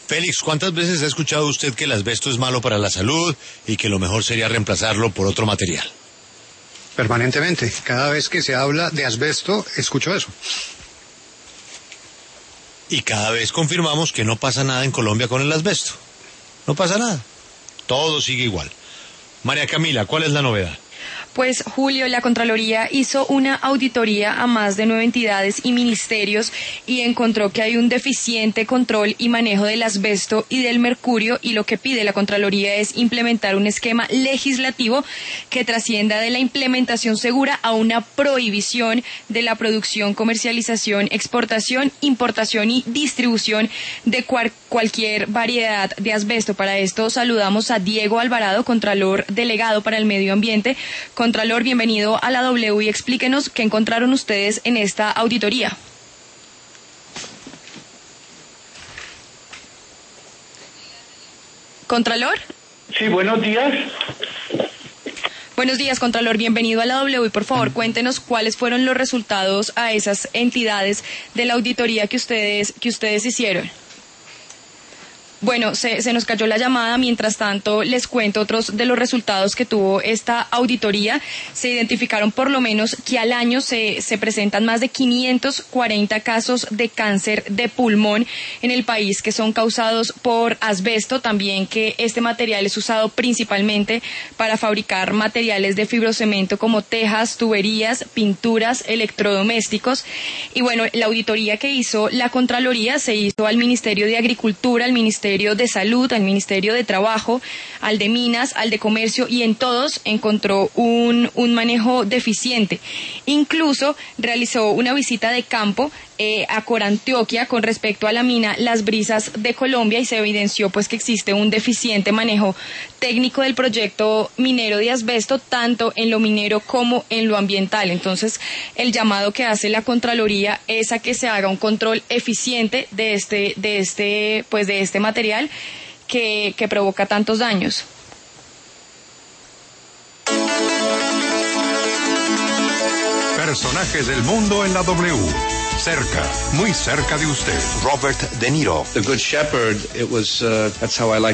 Félix, ¿cuántas veces ha escuchado usted que el asbesto es malo para la salud y que lo mejor sería reemplazarlo por otro material? Permanentemente. Cada vez que se habla de asbesto, escucho eso. Y cada vez confirmamos que no pasa nada en Colombia con el asbesto. No pasa nada. Todo sigue igual. María Camila, ¿cuál es la novedad? Pues Julio, la Contraloría hizo una auditoría a más de 9 entidades y ministerios y encontró que hay un deficiente control y manejo del asbesto y del mercurio, y lo que pide la Contraloría es implementar un esquema legislativo que trascienda de la implementación segura a una prohibición de la producción, comercialización, exportación, importación y distribución de cualquier variedad de asbesto. Para esto saludamos a Diego Alvarado, Contralor Delegado para el Medio Ambiente. Contralor, bienvenido a la W y explíquenos qué encontraron ustedes en esta auditoría. ¿Contralor? Sí, buenos días. Buenos días, Contralor, bienvenido a la W y por favor cuéntenos cuáles fueron los resultados a esas entidades de la auditoría que ustedes hicieron. Bueno, se nos cayó la llamada. Mientras tanto, les cuento otros de los resultados que tuvo esta auditoría. Se identificaron por lo menos que al año se presentan más de 540 casos de cáncer de pulmón en el país que son causados por asbesto. También que este material es usado principalmente para fabricar materiales de fibrocemento como tejas, tuberías, pinturas, electrodomésticos. Y bueno, la auditoría que hizo la Contraloría se hizo al Ministerio de Agricultura, al Ministerio de Salud, al Ministerio de Trabajo, al de Minas, al de Comercio, y en todos encontró un manejo deficiente. Incluso realizó una visita de campo a Corantioquia con respecto a la mina Las Brisas de Colombia y se evidenció pues que existe un deficiente manejo técnico del proyecto minero de asbesto, tanto en lo minero como en lo ambiental. Entonces, el llamado que hace la Contraloría es a que se haga un control eficiente de este material que provoca tantos daños. Personajes del mundo en la W. Cerca, muy cerca de usted. Robert De Niro. The Good Shepherd, that's how I like